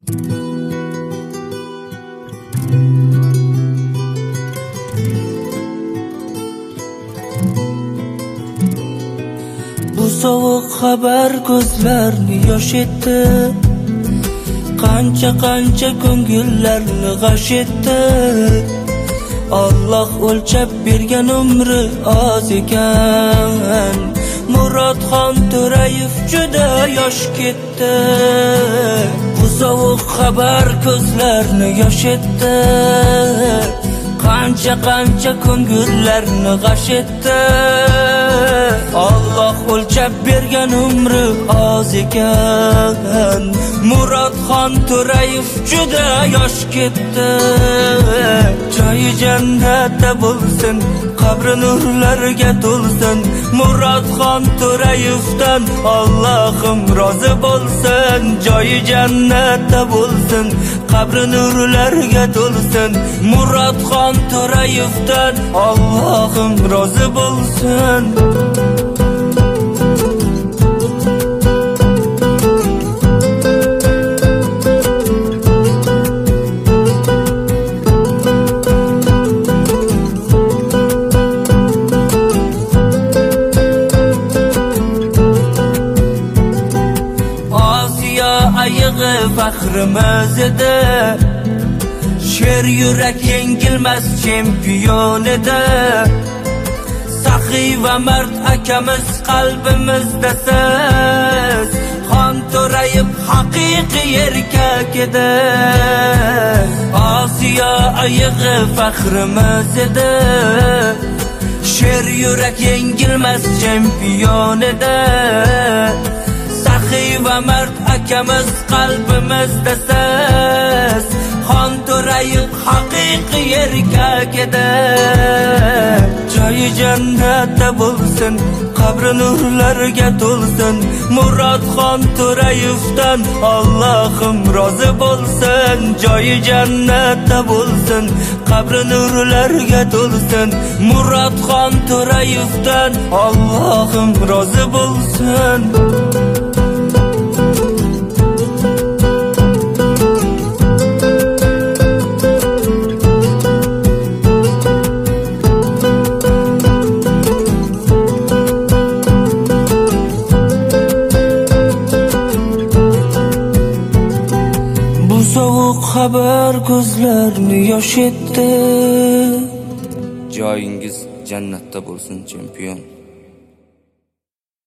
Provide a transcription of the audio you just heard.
Bu sovuq xabar ko'zlarni yosh etdi, qancha ko'ngillarni g'ash etdi. Alloh o'lchab bergan umri oz ekan, Murodxon To'rayev juda yosh ketdi. Bu sovuq xabar ko'zlarni yosh etdi, qancha ko'ngillarni g'ash etdi. Alloh o'lchab bergan umri oz ekan, Murodxon To'rayev juda yosh ketdi. Joyi jannatda bo'lsin, qabri nurlarga to'lsin. Murodxon To'rayevdan Allohim rozi bo'lsin. Joyi jannatda bo'lsin, qabri nurlarga to'lsin. Murodxon To'rayevdan Allohim rozi bo'lsin. Ayığı faxrimiz edi, sher yurak yengilmas chempion edi. Saxiy va mard akamiz qalbimizda siz, Xon To'rayev haqiqiy erkak edi. Osiyo ayığı faxrimiz edi, sher yurak yengilmas chempion edi. Saxiy va mard akamiz qalbimizda siz, Xon To'rayev haqiqiy erkak edi. Joyi jannatda bo'lsin, qabri nurlarga to'lsin. Murodxon To'rayevdan Allohim rozi bo'lsin. Joyi jannatda bo'lsin, qabri nurlarga to'lsin. Murodxon To'rayevdan Allohim rozi bo'lsin. Sovuq xabar ko'zlarni yosh etdi. Joyingiz jannatda bo'lsin, chempion.